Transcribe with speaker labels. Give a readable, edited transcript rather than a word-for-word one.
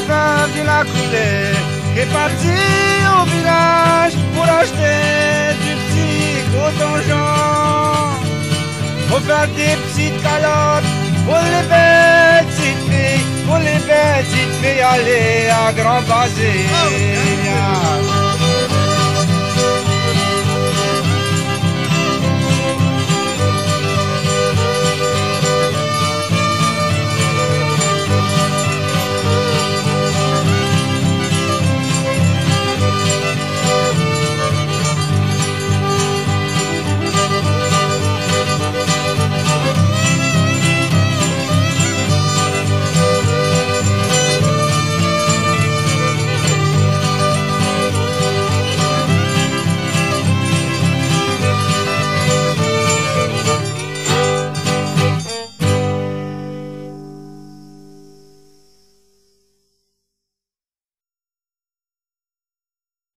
Speaker 1: fleuve de la coulée, est parti au village pour acheter du petit coton-jean. Pour faire des petites calottes pour les petites filles, pour les petites filles aller à Grand Basile.